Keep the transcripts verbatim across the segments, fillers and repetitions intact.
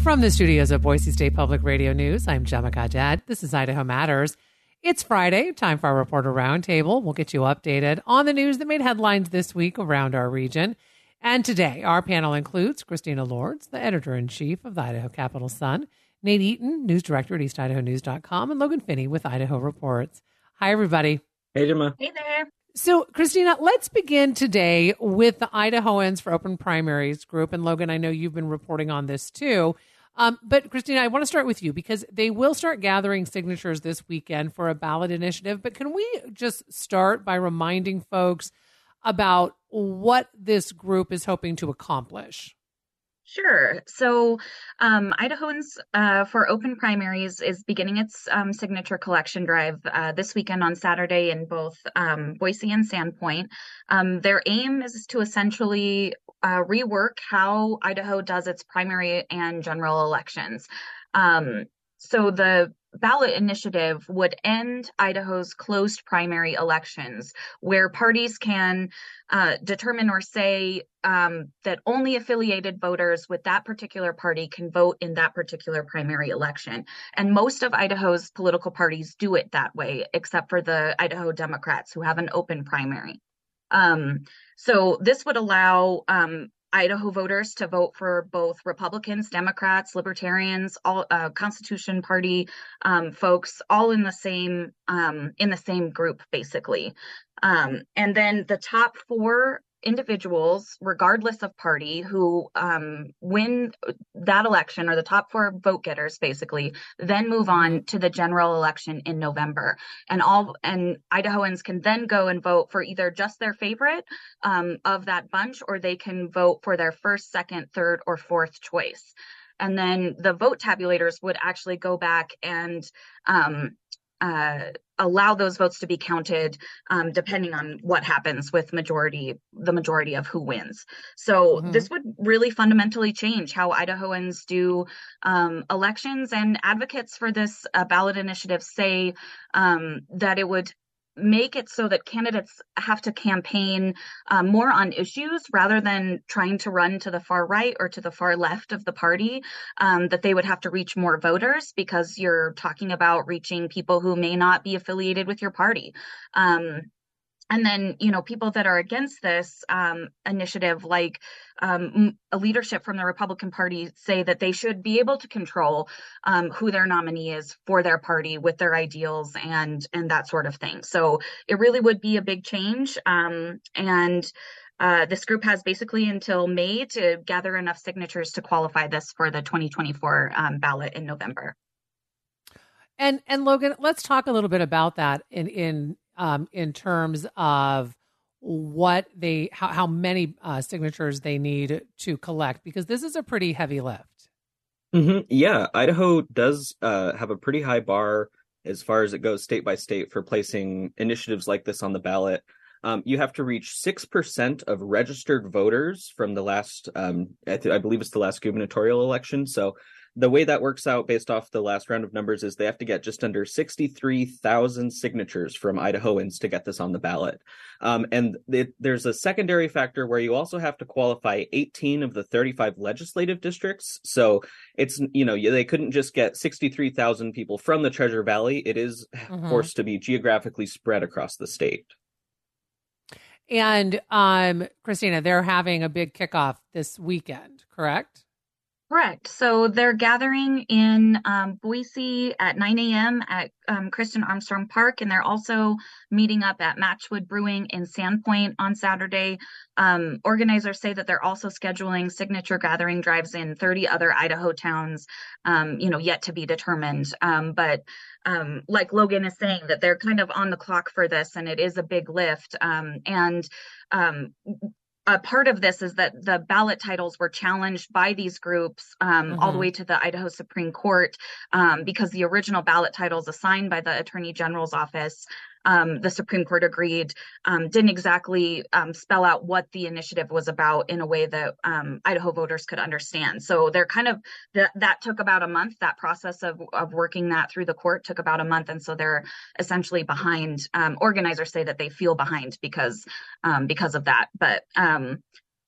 From the studios of Boise State Public Radio News, I'm Gemma Gadet. This is Idaho Matters. It's Friday, time for our Reporter Roundtable. We'll get you updated on the news that made headlines this week around our region. And today, our panel includes Christina Lords, the editor-in-chief of the Idaho Capital Sun, Nate Eaton, news director at east idaho news dot com, and Logan Finney with Idaho Reports. Hi, everybody. Hey, Gemma. Hey there. So, Christina, let's begin today with the Idahoans for Open Primaries group. And Logan, I know you've been reporting on this too. Um, but Christina, I want to start with you because they will start gathering signatures this weekend for a ballot initiative. But can we just start by reminding folks about what this group is hoping to accomplish? Sure. So um, Idahoans uh, for Open Primaries is beginning its um, signature collection drive uh, this weekend on Saturday in both um, Boise and Sandpoint. Um, their aim is to essentially uh, rework how Idaho does its primary and general elections. Um, so the ballot initiative would end Idaho's closed primary elections, where parties can uh, determine or say um, that only affiliated voters with that particular party can vote in that particular primary election. And most of Idaho's political parties do it that way, except for the Idaho Democrats, who have an open primary. Um, so this would allow um, Idaho voters to vote for both Republicans, Democrats, Libertarians, all uh, Constitution Party um, folks, all in the same um, in the same group, basically. Um, and then the top four individuals, regardless of party, who um, win that election, or the top four vote getters, basically, then move on to the general election in November. And all and Idahoans can then go and vote for either just their favorite um, of that bunch, or they can vote for their first, second, third, or fourth choice. And then the vote tabulators would actually go back and um, uh, allow those votes to be counted um, depending on what happens with majority, the majority of who wins. So mm-hmm. this would really fundamentally change how Idahoans do um, elections, and advocates for this uh, ballot initiative say um, that it would make it so that candidates have to campaign um, more on issues rather than trying to run to the far right or to the far left of the party, um, that they would have to reach more voters because you're talking about reaching people who may not be affiliated with your party. Um, And then, you know, people that are against this um, initiative, like um, a leadership from the Republican Party, say that they should be able to control um, who their nominee is for their party with their ideals and and that sort of thing. So it really would be a big change. Um, and uh, this group has basically until May to gather enough signatures to qualify this for the twenty twenty-four um, ballot in November. And and Logan, let's talk a little bit about that in in. Um, in terms of what they, how, how many uh, signatures they need to collect, because this is a pretty heavy lift. Mm-hmm. Yeah, Idaho does uh, have a pretty high bar as far as it goes state by state for placing initiatives like this on the ballot. Um, you have to reach six percent of registered voters from the last, um, I, th- I believe it's the last gubernatorial election. So the way that works out based off the last round of numbers is they have to get just under sixty-three thousand signatures from Idahoans to get this on the ballot. Um, and it, there's a secondary factor where you also have to qualify eighteen of the thirty-five legislative districts. So it's, you know, they couldn't just get sixty-three thousand people from the Treasure Valley. It is mm-hmm. forced to be geographically spread across the state. And um, Christina, they're having a big kickoff this weekend, correct? Correct. So they're gathering in um, Boise at nine a.m. at um, Kristen Armstrong Park, and they're also meeting up at Matchwood Brewing in Sandpoint on Saturday. Um, organizers say that they're also scheduling signature gathering drives in thirty other Idaho towns, um, you know, yet to be determined. Um, but um, like Logan is saying, that they're kind of on the clock for this, and it is a big lift. Um, and um, A part of this is that the ballot titles were challenged by these groups um, mm-hmm. all the way to the Idaho Supreme Court um, because the original ballot titles assigned by the Attorney General's office, um, the Supreme Court agreed, um, didn't exactly um, spell out what the initiative was about in a way that um, Idaho voters could understand. So they're kind of, that that took about a month. That process of, of working that through the court took about a month. And so they're essentially behind. Um, organizers say that they feel behind because um, because of that. But um,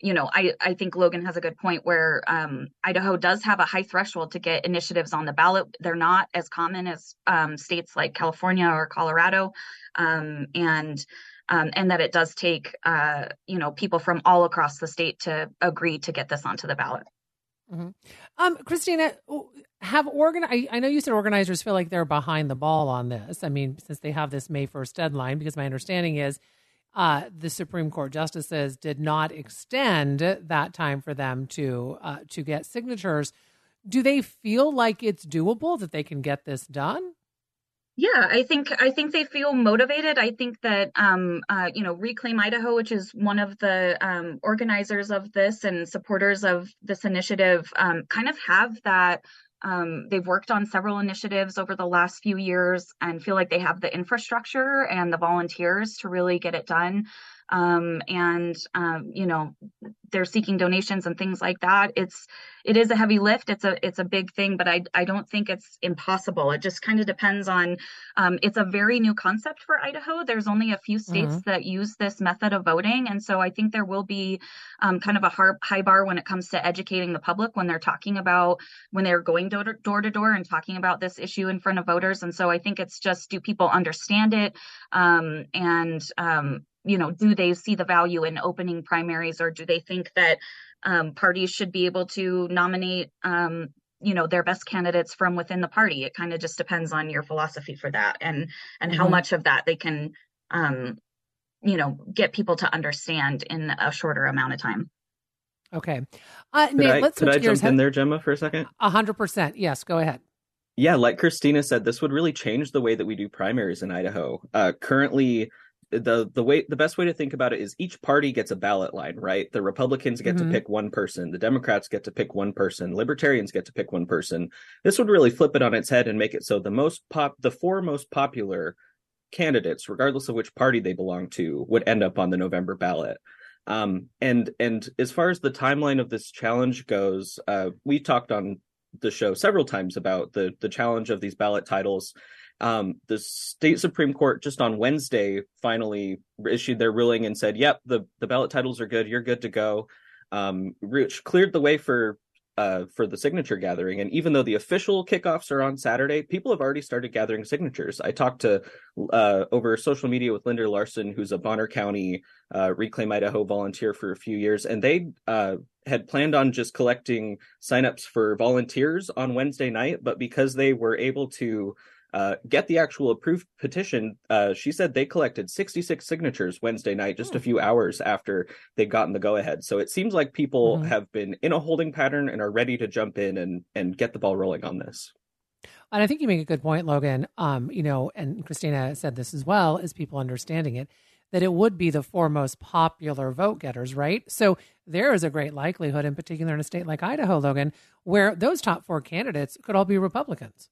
you know, I, I think Logan has a good point where um, Idaho does have a high threshold to get initiatives on the ballot. They're not as common as um, states like California or Colorado, um, and um, and that it does take, uh, you know, people from all across the state to agree to get this onto the ballot. Mm-hmm. Um, Christina, have organ? I, I know you said organizers feel like they're behind the ball on this. I mean, since they have this May first deadline, because my understanding is uh, the Supreme Court justices did not extend that time for them to uh, to get signatures. Do they feel like it's doable, that they can get this done? Yeah, I think I think they feel motivated. I think that um, uh, you know, Reclaim Idaho, which is one of the um, organizers of this and supporters of this initiative, um, kind of have that. Um, they've worked on several initiatives over the last few years and feel like they have the infrastructure and the volunteers to really get it done. Um, and um, you know, they're seeking donations and things like that. It's it is a heavy lift. It's a it's a big thing, but I I don't think it's impossible. It just kind of depends on. Um, it's a very new concept for Idaho. There's only a few states mm-hmm. that use this method of voting, and so I think there will be um, kind of a hard, high bar when it comes to educating the public when they're talking about when they're going door to, door to door and talking about this issue in front of voters. And so I think it's just, do people understand it, um, and um, you know, do they see the value in opening primaries, or do they think that um, parties should be able to nominate, um, you know, their best candidates from within the party? It kind of just depends on your philosophy for that, and and mm-hmm. how much of that they can, um, you know, get people to understand in a shorter amount of time. Okay, uh, could Nate, I, let's could I gears. jump in there, Gemma, for a second? A hundred percent. Yes, go ahead. Yeah, like Christina said, this would really change the way that we do primaries in Idaho. Uh, currently, the the way the best way to think about it is each party gets a ballot line, right? The Republicans get mm-hmm. to pick one person, the Democrats get to pick one person, Libertarians get to pick one person. This would really flip it on its head and make it so the most pop the four most popular candidates, regardless of which party they belong to, would end up on the November ballot. Um, and and as far as the timeline of this challenge goes, uh, we talked on the show several times about the the challenge of these ballot titles. Um, the state Supreme Court just on Wednesday finally issued their ruling and said, yep, the, the ballot titles are good. You're good to go. Um, which cleared the way for uh, for the signature gathering. And even though the official kickoffs are on Saturday, people have already started gathering signatures. I talked to uh, over social media with Linda Larson, who's a Bonner County uh, Reclaim Idaho volunteer for a few years. And they uh, had planned on just collecting signups for volunteers on Wednesday night. But because they were able to Uh, get the actual approved petition, uh, she said they collected sixty-six signatures Wednesday night, just a few hours after they'd gotten the go-ahead. So it seems like people mm-hmm. have been in a holding pattern and are ready to jump in and, and get the ball rolling on this. And I think you make a good point, Logan. Um, you know, and Christina said this as well, as people understanding it, that it would be the four most popular vote getters, right? So there is a great likelihood, in particular in a state like Idaho, Logan, where those top four candidates could all be Republicans.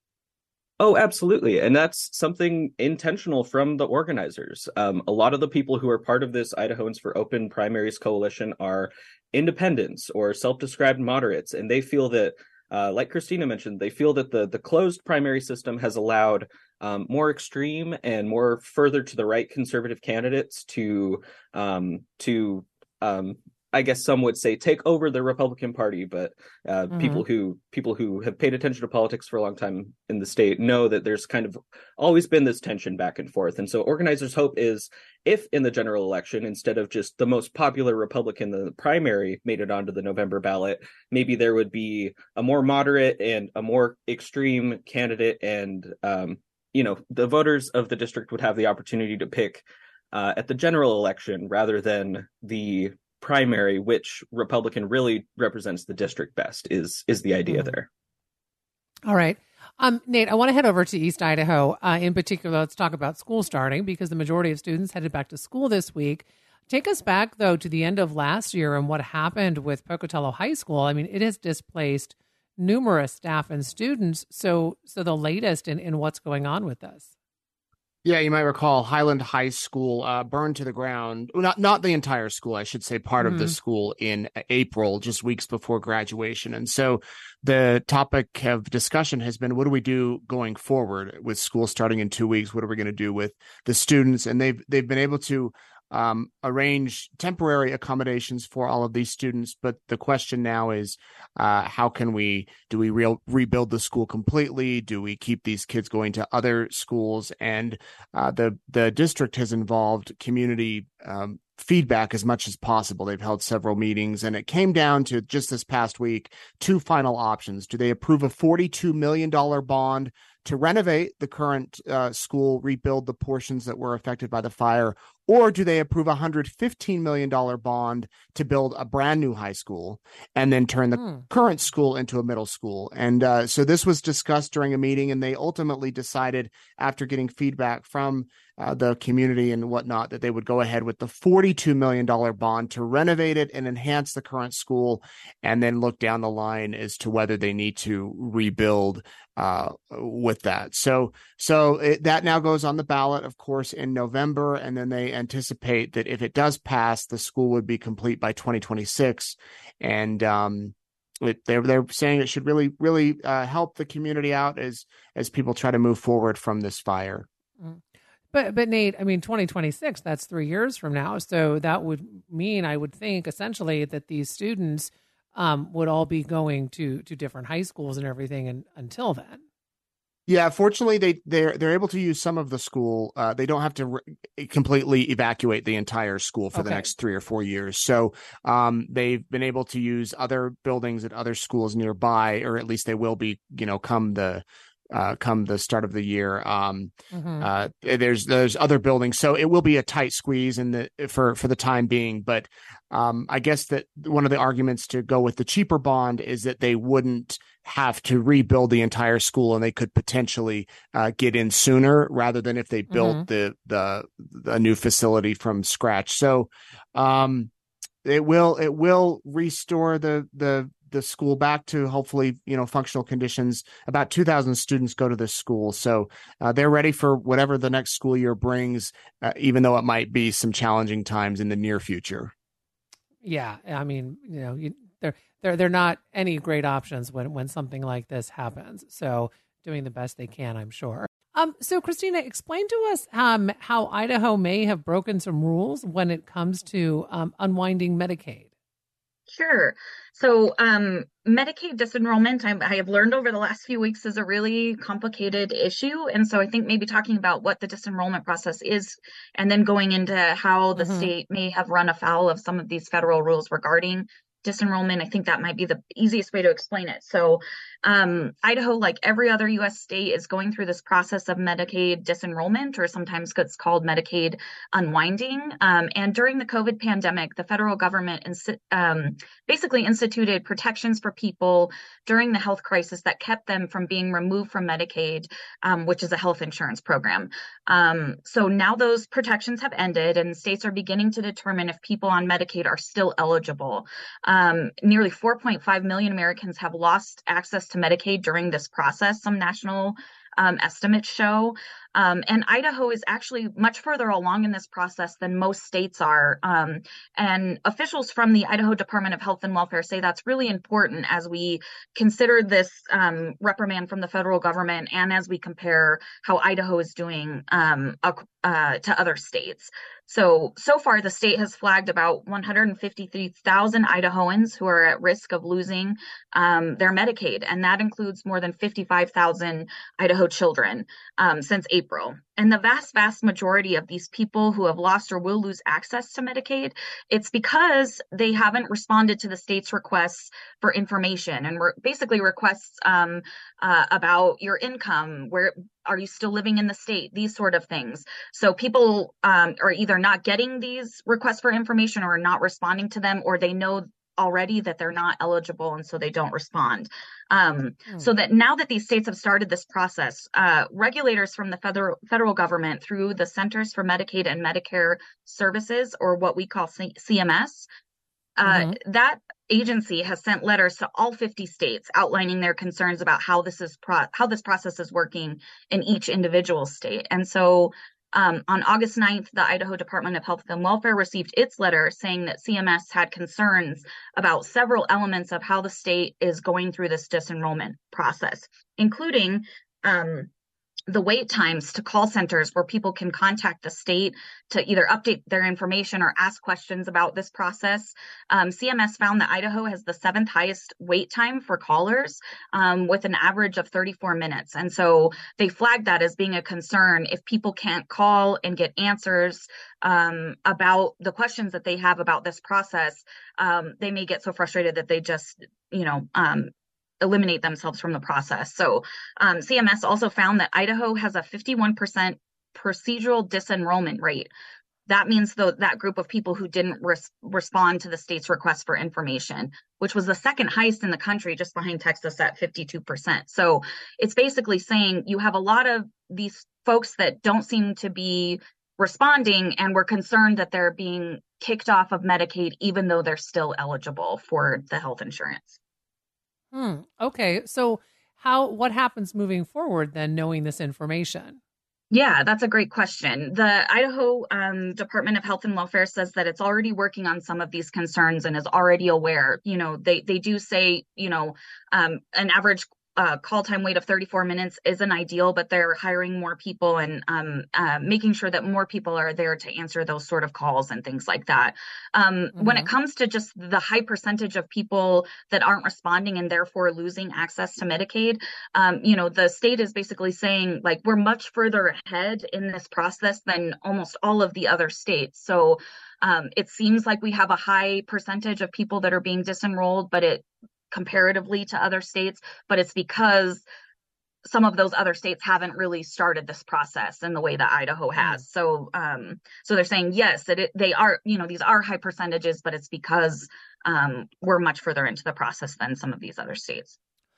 Oh, absolutely. And that's something intentional from the organizers. Um, a lot of the people who are part of this Idahoans for Open Primaries Coalition are independents or self-described moderates. And they feel that, uh, like Christina mentioned, they feel that the, the closed primary system has allowed um, more extreme and more further to the right conservative candidates to, um, to um, I guess some would say take over the Republican Party, but uh, mm-hmm. people who people who have paid attention to politics for a long time in the state know that there's kind of always been this tension back and forth. And so organizers' hope is if in the general election, instead of just the most popular Republican in the primary made it onto the November ballot, maybe there would be a more moderate and a more extreme candidate. And, um, you know, the voters of the district would have the opportunity to pick uh, at the general election rather than the primary, which Republican really represents the district best, is is the idea mm. there. All right. Um, Nate, I want to head over to East Idaho. Uh, in particular, let's talk about school starting, because the majority of students headed back to school this week. Take us back, though, to the end of last year and what happened with Pocatello High School. I mean, it has displaced numerous staff and students. So so the latest in, in what's going on with this. Yeah, you might recall Highland High School uh, burned to the ground. Well, not not the entire school, I should say, part mm-hmm. of the school in April, just weeks before graduation. And so the topic of discussion has been, what do we do going forward with school starting in two weeks? What are we going to do with the students? And they've they've been able to um, arrange temporary accommodations for all of these students. But the question now is, uh, how can we, do we re- rebuild the school completely? Do we keep these kids going to other schools? And uh, the, the district has involved community um, feedback as much as possible. They've held several meetings, and it came down to just this past week, two final options. Do they approve a forty-two million dollars bond to renovate the current uh, school, rebuild the portions that were affected by the fire, or do they approve a one hundred fifteen million dollars bond to build a brand new high school and then turn the hmm. current school into a middle school? And uh, so this was discussed during a meeting, and they ultimately decided, after getting feedback from uh, the community and whatnot, that they would go ahead with the forty-two million dollars bond to renovate it and enhance the current school, and then look down the line as to whether they need to rebuild uh, with that. So, so it, that now goes on the ballot, of course, in November, and then they anticipate that if it does pass, the school would be complete by twenty twenty-six. And um, it, they're they're saying it should really really uh, help the community out as as people try to move forward from this fire. But but Nate, I mean, twenty twenty-six, that's three years from now. So that would mean, I would think, essentially, that these students um, would all be going to to different high schools and everything, and until then. Yeah, fortunately, they they're they're able to use some of the school. Uh, they don't have to re- completely evacuate the entire school for okay. the next three or four years. So um, they've been able to use other buildings at other schools nearby, or at least they will be, you know, come the uh, come the start of the year. Um, mm-hmm. uh, there's there's other buildings, so it will be a tight squeeze in the for for the time being. But um, I guess that one of the arguments to go with the cheaper bond is that they wouldn't have to rebuild the entire school, and they could potentially uh, get in sooner rather than if they built mm-hmm. the, the the new facility from scratch. So um, it will it will restore the the the school back to hopefully, you know, functional conditions. About two thousand students go to this school, so uh, they're ready for whatever the next school year brings, uh, even though it might be some challenging times in the near future. Yeah, I mean, you know, you, they're they're they're not any great options when when something like this happens. So doing the best they can, I'm sure. Um, so Christina, explain to us um how Idaho may have broken some rules when it comes to um, unwinding Medicaid. Sure. So um, Medicaid disenrollment, I, I have learned over the last few weeks, is a really complicated issue. And so I think maybe talking about what the disenrollment process is, and then going into how the mm-hmm. state may have run afoul of some of these federal rules regarding disenrollment, I think that might be the easiest way to explain it. So um, Idaho, like every other U S state, is going through this process of Medicaid disenrollment, or sometimes it's called Medicaid unwinding. Um, and during the COVID pandemic, the federal government ins- um, basically instituted protections for people during the health crisis that kept them from being removed from Medicaid, um, which is a health insurance program. Um, so now those protections have ended, and states are beginning to determine if people on Medicaid are still eligible. Um, nearly four point five million Americans have lost access to Medicaid during this process, some national um, estimates show. Um, and Idaho is actually much further along in this process than most states are. Um, and officials from the Idaho Department of Health and Welfare say that's really important as we consider this um, reprimand from the federal government, and as we compare how Idaho is doing um, uh, to other states. So, so far, the state has flagged about one hundred fifty-three thousand Idahoans who are at risk of losing um, their Medicaid, and that includes more than fifty-five thousand Idaho children um, since April. And the vast, vast majority of these people who have lost or will lose access to Medicaid, it's because they haven't responded to the state's requests for information, and re- basically requests um, uh, about your income, where are you still living in the state, these sort of things. So people um, are either not getting these requests for information or not responding to them, or they know already that they're not eligible, and so they don't respond. Um, mm. So that now that these states have started this process, uh, regulators from the federal federal government through the Centers for Medicaid and Medicare Services, or what we call C- CMS, uh, mm-hmm. that agency has sent letters to all fifty states outlining their concerns about how this is pro- how this process is working in each individual state. And so Um, on August ninth, the Idaho Department of Health and Welfare received its letter saying that C M S had concerns about several elements of how the state is going through this disenrollment process, including um, the wait times to call centers where people can contact the state to either update their information or ask questions about this process. Um, C M S found that Idaho has the seventh highest wait time for callers, um, with an average of thirty-four minutes. And so they flagged that as being a concern. If people can't call and get answers um, about the questions that they have about this process, um, they may get so frustrated that they just, you know, um, eliminate themselves from the process. So um, C M S also found that Idaho has a fifty-one percent procedural disenrollment rate. That means though that group of people who didn't res- respond to the state's request for information, which was the second highest in the country, just behind Texas at fifty-two percent. So it's basically saying you have a lot of these folks that don't seem to be responding, and we're concerned that they're being kicked off of Medicaid, even though they're still eligible for the health insurance. Hmm. Okay. So how, what happens moving forward then, knowing this information? Yeah, that's a great question. The Idaho um, Department of Health and Welfare says that it's already working on some of these concerns and is already aware. You know, they, they do say, you know, um, an average Uh, call time wait of thirty-four minutes isn't ideal, but they're hiring more people and um, uh, making sure that more people are there to answer those sort of calls and things like that. Um, mm-hmm. When it comes to just the high percentage of people that aren't responding and therefore losing access to Medicaid, um, you know, the state is basically saying, like, we're much further ahead in this process than almost all of the other states. So um, it seems like we have a high percentage of people that are being disenrolled, but it comparatively to other states, but it's because some of those other states haven't really started this process in the way that Idaho has. So, um, so they're saying, yes, that it, they are, you know, these are high percentages, but it's because um, we're much further into the process than some of these other states.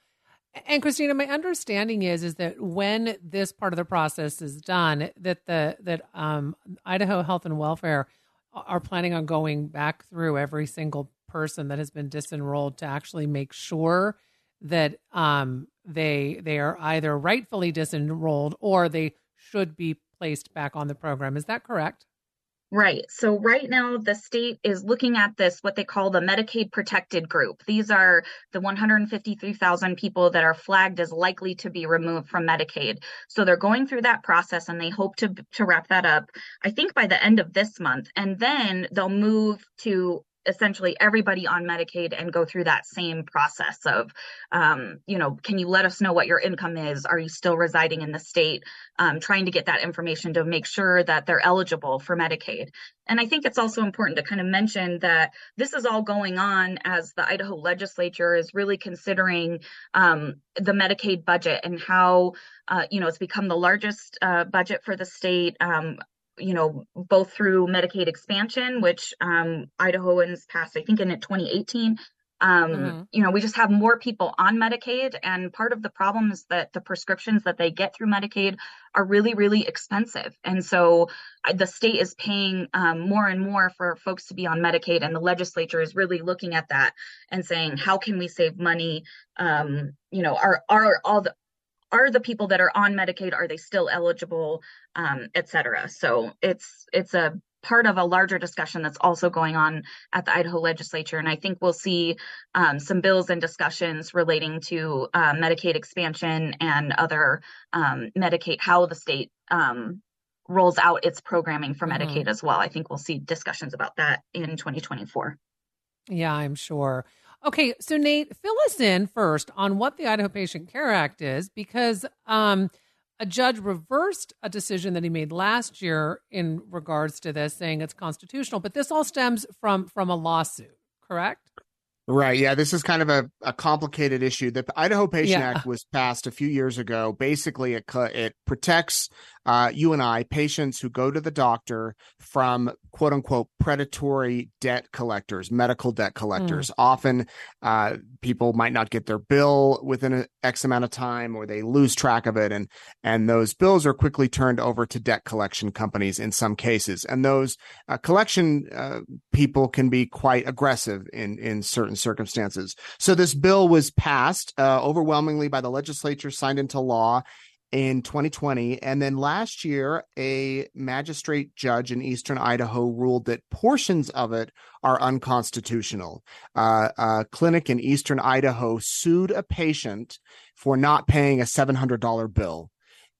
And Christina, my understanding is, is that when this part of the process is done, that the, that um, Idaho Health and Welfare are planning on going back through every single person that has been disenrolled to actually make sure that um, they they are either rightfully disenrolled or they should be placed back on the program. Is that correct? Right. So right now, the state is looking at this, what they call the Medicaid protected group. These are the one hundred fifty-three thousand people that are flagged as likely to be removed from Medicaid. So they're going through that process and they hope to, to wrap that up, I think, by the end of this month. And then they'll move to essentially everybody on Medicaid and go through that same process of, um, you know, can you let us know what your income is? Are you still residing in the state? Um, trying to get that information to make sure that they're eligible for Medicaid. And I think it's also important to kind of mention that this is all going on as the Idaho legislature is really considering um, the Medicaid budget and how, uh, you know, it's become the largest uh, budget for the state. Um, you know, both through Medicaid expansion, which um, Idahoans passed, I think, in twenty eighteen. Um, mm-hmm. You know, we just have more people on Medicaid. And part of the problem is that the prescriptions that they get through Medicaid are really, really expensive. And so the state is paying um, more and more for folks to be on Medicaid. And the legislature is really looking at that and saying, how can we save money? Um, you know, are, are all the Are the people that are on Medicaid, are they still eligible, um, et cetera? So it's it's a part of a larger discussion that's also going on at the Idaho legislature. And I think we'll see um, some bills and discussions relating to uh, Medicaid expansion and other um, Medicaid, how the state um, rolls out its programming for Medicaid mm-hmm. as well. I think we'll see discussions about that in twenty twenty-four. Yeah, I'm sure. Okay, so Nate, fill us in first on what the Idaho Patient Care Act is, because um, a judge reversed a decision that he made last year in regards to this, saying it's constitutional. But this all stems from from a lawsuit, correct? Right. Yeah, this is kind of a, a complicated issue. The Idaho Patient yeah. Act was passed a few years ago. Basically, it it protects uh, you and I, patients who go to the doctor, from quote unquote predatory debt collectors, medical debt collectors. Mm. Often uh, people might not get their bill within an X amount of time, or they lose track of it. And, and those bills are quickly turned over to debt collection companies in some cases. And those uh, collection uh, people can be quite aggressive in, in certain circumstances. So this bill was passed uh, overwhelmingly by the legislature, signed into law in twenty twenty. And then last year, a magistrate judge in Eastern Idaho ruled that portions of it are unconstitutional. Uh, a clinic in Eastern Idaho sued a patient for not paying a seven hundred dollars bill.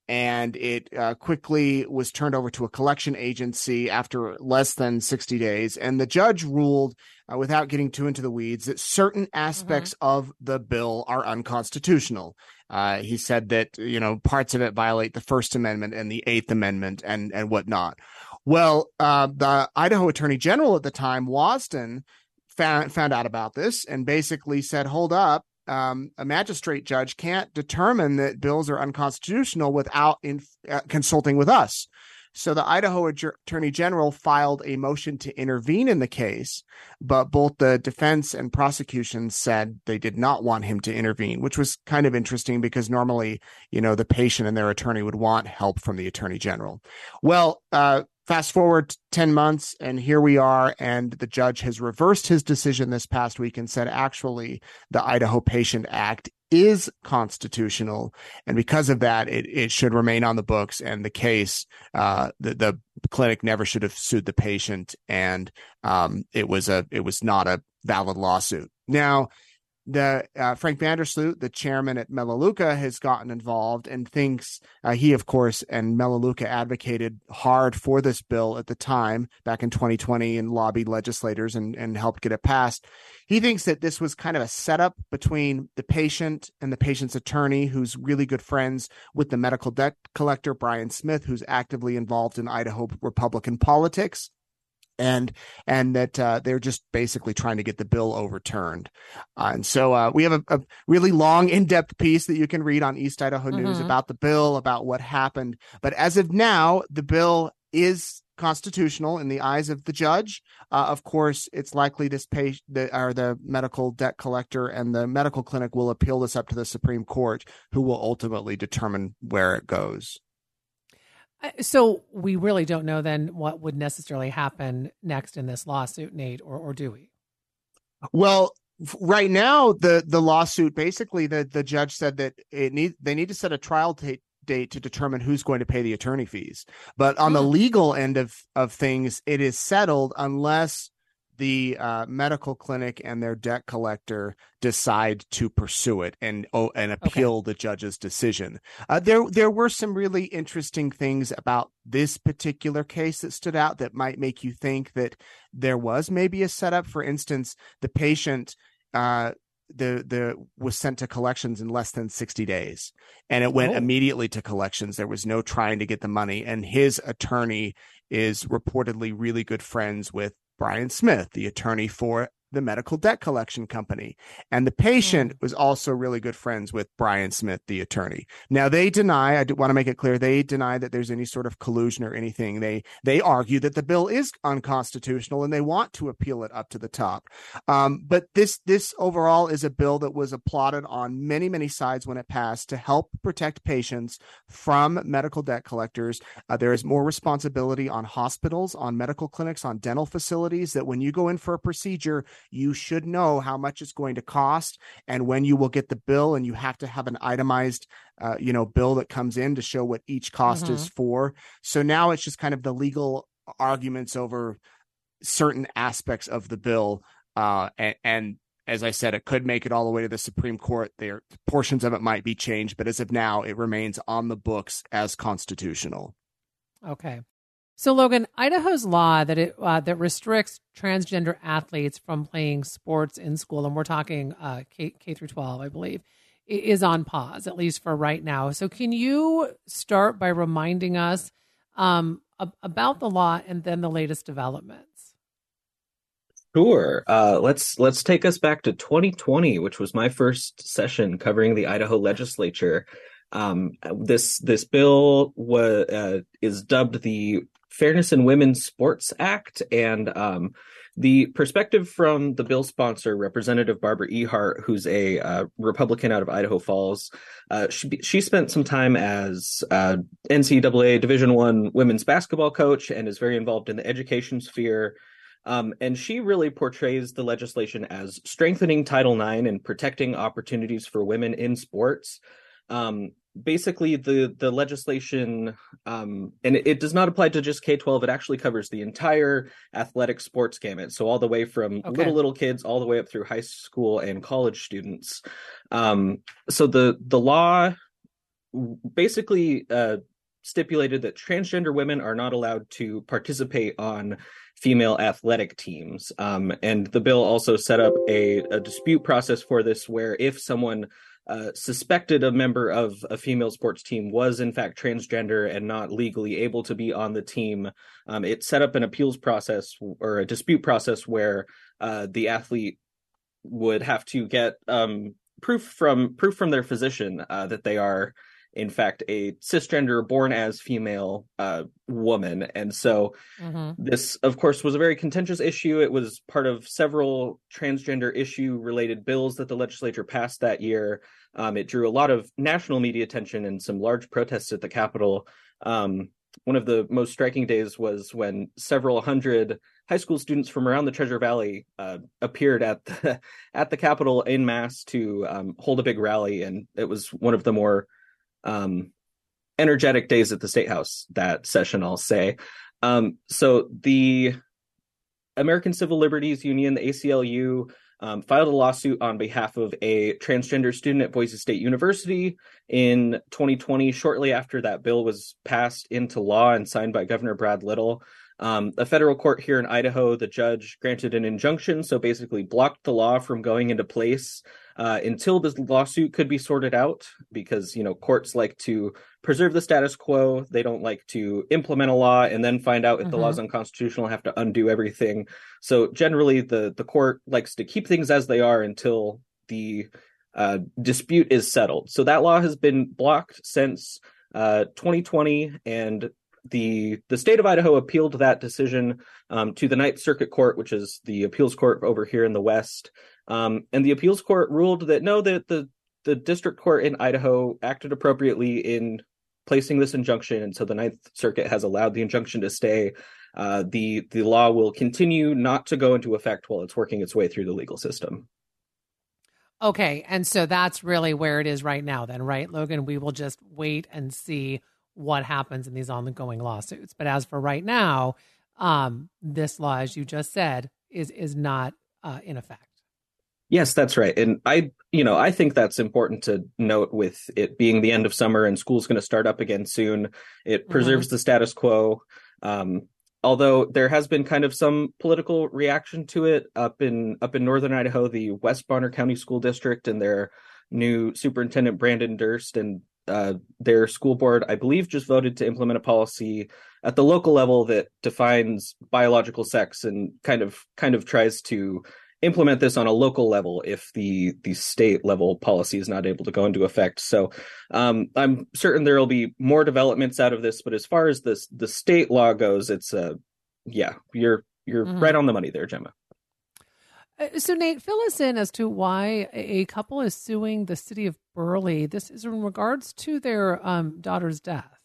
and it uh, quickly was turned over to a collection agency after less than sixty days. And the judge ruled, uh, without getting too into the weeds, that certain aspects mm-hmm. of the bill are unconstitutional. Uh, he said that, you know, parts of it violate the First Amendment and the Eighth Amendment and, and whatnot. Well, uh, the Idaho Attorney General at the time, Wasden, found, found out about this and basically said, hold up. Um, a magistrate judge can't determine that bills are unconstitutional without in, uh, consulting with us. So the Idaho Attorney General filed a motion to intervene in the case, but both the defense and prosecution said they did not want him to intervene, which was kind of interesting because normally, you know, the patient and their attorney would want help from the Attorney General. Well, uh, fast forward ten months, and here we are, and the judge has reversed his decision this past week and said, actually, the Idaho Patient Act is constitutional, and because of that, it, it should remain on the books, and the case, uh, the, the clinic never should have sued the patient, and um, it was a it was not a valid lawsuit. Now, The uh, Frank Vandersloot, the chairman at Melaleuca, has gotten involved and thinks uh, he, of course, and Melaleuca advocated hard for this bill at the time back in twenty twenty and lobbied legislators and, and helped get it passed. He thinks that this was kind of a setup between the patient and the patient's attorney, who's really good friends with the medical debt collector, Brian Smith, who's actively involved in Idaho Republican politics. And and that uh, they're just basically trying to get the bill overturned. Uh, and so uh, we have a, a really long, in-depth piece that you can read on East Idaho mm-hmm. News about the bill, about what happened. But as of now, the bill is constitutional in the eyes of the judge. Uh, of course, it's likely this patient, the, or the medical debt collector and the medical clinic will appeal this up to the Supreme Court, who will ultimately determine where it goes. So we really don't know then what would necessarily happen next in this lawsuit, Nate, or, or do we? Well, right now, the, the lawsuit, basically the, the judge said that it need they need to set a trial date date to determine who's going to pay the attorney fees. But on mm. the legal end of, of things, it is settled unless the uh, medical clinic and their debt collector decide to pursue it and oh, and appeal okay. the judge's decision. Uh, there there were some really interesting things about this particular case that stood out that might make you think that there was maybe a setup. For instance, the patient uh, the the was sent to collections in less than sixty days, and it went oh. immediately to collections. There was no trying to get the money, and his attorney is reportedly really good friends with Brian Smith, the attorney for the medical debt collection company. And the patient mm. was also really good friends with Brian Smith, the attorney. Now, they deny, I do want to make it clear, they deny that there's any sort of collusion or anything. They they argue that the bill is unconstitutional and they want to appeal it up to the top. Um, but this this overall is a bill that was applauded on many, many sides when it passed to help protect patients from medical debt collectors. Uh, there is more responsibility on hospitals, on medical clinics, on dental facilities, that when you go in for a procedure, you should know how much it's going to cost and when you will get the bill, and you have to have an itemized, uh, you know, bill that comes in to show what each cost mm-hmm. is for. So now it's just kind of the legal arguments over certain aspects of the bill. Uh, and, and as I said, it could make it all the way to the Supreme Court. There, portions of it might be changed, but as of now, it remains on the books as constitutional. Okay. So, Logan, Idaho's law that it uh, that restricts transgender athletes from playing sports in school, and we're talking uh, K, K through twelve, I believe, is on pause, at least for right now. So can you start by reminding us um, about the law and then the latest developments? Sure. Uh, let's let's take us back to twenty twenty, which was my first session covering the Idaho legislature. Um, this this bill was uh, is dubbed the Fairness in Women's Sports Act, and um, the perspective from the bill sponsor, Representative Barbara Ehart, who's a uh, Republican out of Idaho Falls, uh, she, she spent some time as uh, N C double A Division One women's basketball coach and is very involved in the education sphere. Um, and she really portrays the legislation as strengthening Title nine and protecting opportunities for women in sports. Um, basically, the the legislation, um, and it, it does not apply to just K twelve. It actually covers the entire athletic sports gamut. So all the way from okay. little, little kids all the way up through high school and college students. Um, so the the law basically uh, stipulated that transgender women are not allowed to participate on female athletic teams. Um, and the bill also set up a, a dispute process for this, where if someone uh, suspected a member of a female sports team was in fact transgender and not legally able to be on the team, um, it set up an appeals process or a dispute process where uh, the athlete would have to get um, proof from proof from their physician uh, that they are in fact a cisgender born as female uh, woman. And so mm-hmm. this, of course, was a very contentious issue. It was part of several transgender issue related bills that the legislature passed that year. Um, it drew a lot of national media attention and some large protests at the Capitol. Um, one of the most striking days was when several hundred high school students from around the Treasure Valley uh, appeared at the, at the Capitol en masse to um, hold a big rally. And it was one of the more Um, energetic days at the State House that session, I'll say. Um, so the American Civil Liberties Union, the A C L U, um, filed a lawsuit on behalf of a transgender student at Boise State University in twenty twenty, shortly after that bill was passed into law and signed by Governor Brad Little. Um, a federal court here in Idaho, the judge granted an injunction, so basically blocked the law from going into place uh, until this lawsuit could be sorted out, because, you know, courts like to preserve the status quo. They don't like to implement a law and then find out if mm-hmm. the law is unconstitutional, have to undo everything. So generally, the, the court likes to keep things as they are until the uh, dispute is settled. So that law has been blocked since uh, twenty twenty, and The the state of Idaho appealed that decision um, to the Ninth Circuit Court, which is the appeals court over here in the West. Um, and the appeals court ruled that no, that the, the district court in Idaho acted appropriately in placing this injunction. And so the Ninth Circuit has allowed the injunction to stay. Uh, the, the law will continue not to go into effect while it's working its way through the legal system. Okay. And so that's really where it is right now then, right, Logan? We will just wait and see what happens in these ongoing lawsuits. But as for right now, um, this law, as you just said, is is not uh, in effect. Yes, that's right. And I, you know, I think that's important to note with it being the end of summer and school's going to start up again soon. It preserves mm-hmm. the status quo. Um, although there has been kind of some political reaction to it up in up in northern Idaho, the West Bonner County School District and their new superintendent, Brandon Durst, and Uh, their school board, I believe, just voted to implement a policy at the local level that defines biological sex and kind of kind of tries to implement this on a local level if the the state level policy is not able to go into effect. So um, I'm certain there will be more developments out of this. But as far as this the state law goes, it's uh, yeah, you're you're mm-hmm. right on the money there, Gemma. So, Nate, fill us in as to why a couple is suing the city of Burley. This is in regards to their um, daughter's death.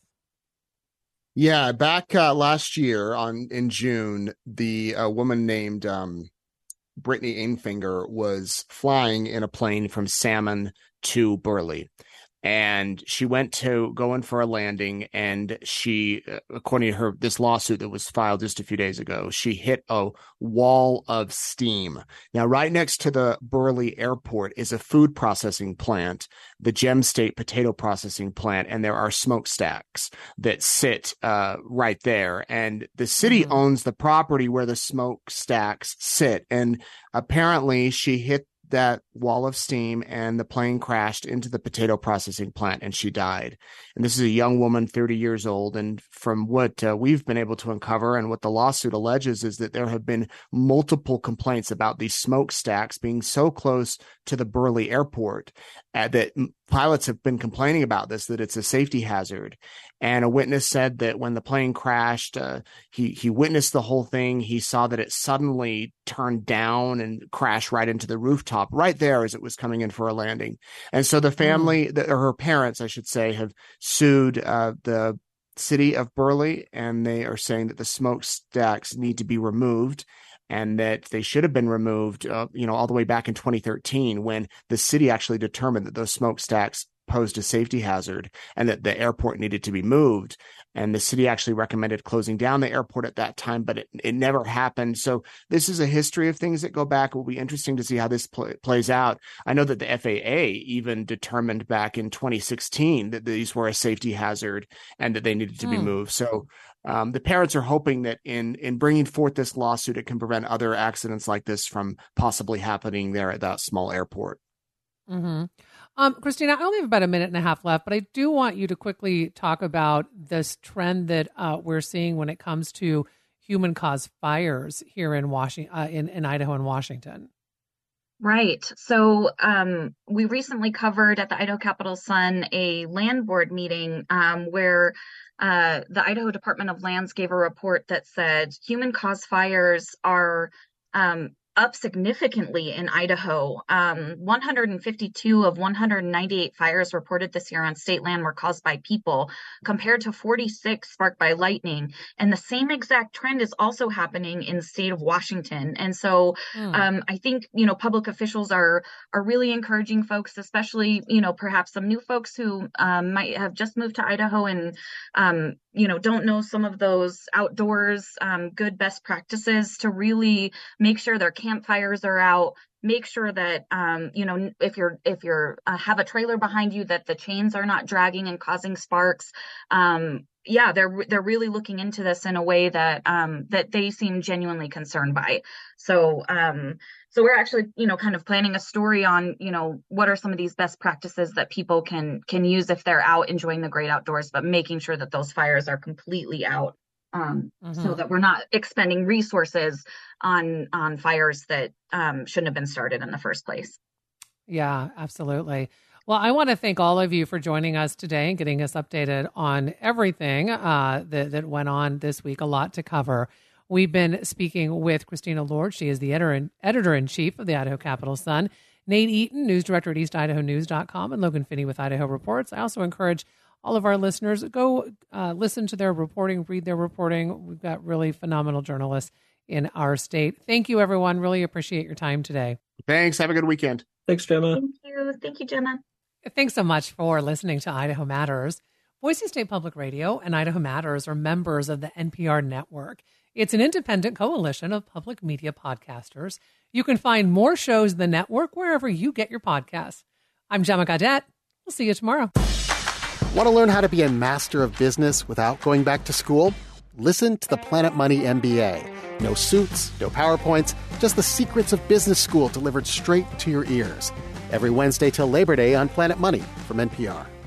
Yeah, back uh, last year on in June, the uh, woman named um, Brittany Ainfinger was flying in a plane from Salmon to Burley. And she went to go in for a landing, and she, according to her, this lawsuit that was filed just a few days ago, she hit a wall of steam. Now, right next to the Burley Airport is a food processing plant, the Gem State potato processing plant, and there are smokestacks that sit uh, right there. And the city mm-hmm. owns the property where the smokestacks sit. And apparently she hit that wall of steam and the plane crashed into the potato processing plant and she died. And this is a young woman, thirty years old. And from what uh, we've been able to uncover and what the lawsuit alleges is that there have been multiple complaints about these smokestacks being so close to the Burley Airport uh, that pilots have been complaining about this, that it's a safety hazard. And a witness said that when the plane crashed, uh, he, he witnessed the whole thing. He saw that it suddenly turned down and crashed right into the rooftop right there as it was coming in for a landing. And so the family, mm. the, or her parents, I should say, have sued uh, the city of Burley, and they are saying that the smokestacks need to be removed, and that they should have been removed, uh, you know, all the way back in twenty thirteen when the city actually determined that those smokestacks posed a safety hazard and that the airport needed to be moved. And the city actually recommended closing down the airport at that time, but it, it never happened. So this is a history of things that go back. It will be interesting to see how this pl- plays out. I know that the F A A even determined back in twenty sixteen that these were a safety hazard and that they needed to mm. be moved. So um, the parents are hoping that in, in bringing forth this lawsuit, it can prevent other accidents like this from possibly happening there at that small airport. Mm-hmm. Um, Christina, I only have about a minute and a half left, but I do want you to quickly talk about this trend that uh, we're seeing when it comes to human-caused fires here in Washington, uh, in, in Idaho and Washington. Right. So um, we recently covered at the Idaho Capital Sun a land board meeting um, where uh, the Idaho Department of Lands gave a report that said human-caused fires are um, up significantly in Idaho. Um, one hundred fifty-two of one hundred ninety-eight fires reported this year on state land were caused by people, compared to forty-six sparked by lightning. And the same exact trend is also happening in the state of Washington. And so mm. um, I think, you know, public officials are are really encouraging folks, especially, you know, perhaps some new folks who um, might have just moved to Idaho and, um, you know, don't know some of those outdoors um, good best practices to really make sure their campfires are out. Make sure that um, you know, if you're if you're uh, have a trailer behind you, that the chains are not dragging and causing sparks. Um, yeah, they're they're really looking into this in a way that um, that they seem genuinely concerned by. So um, so we're actually, you know, kind of planning a story on, you know, what are some of these best practices that people can can use if they're out enjoying the great outdoors, but making sure that those fires are completely out. Um, mm-hmm. So that we're not expending resources on on fires that um, shouldn't have been started in the first place. Yeah, absolutely. Well, I want to thank all of you for joining us today and getting us updated on everything uh, that, that went on this week. A lot to cover. We've been speaking with Christina Lord. She is the editor, editor-in-chief of the Idaho Capital Sun, Nate Eaton, news director at east idaho news dot com, and Logan Finney with Idaho Reports. I also encourage all of our listeners, go uh, listen to their reporting, read their reporting. We've got really phenomenal journalists in our state. Thank you, everyone. Really appreciate your time today. Thanks. Have a good weekend. Thanks, Gemma. Thank you. Thank you, Gemma. Thanks so much for listening to Idaho Matters. Boise State Public Radio and Idaho Matters are members of the N P R network. It's an independent coalition of public media podcasters. You can find more shows in the network wherever you get your podcasts. I'm Gemma Gaudette. We'll see you tomorrow. Want to learn how to be a master of business without going back to school? Listen to the Planet Money M B A. No suits, no PowerPoints, just the secrets of business school delivered straight to your ears. Every Wednesday till Labor Day on Planet Money from N P R.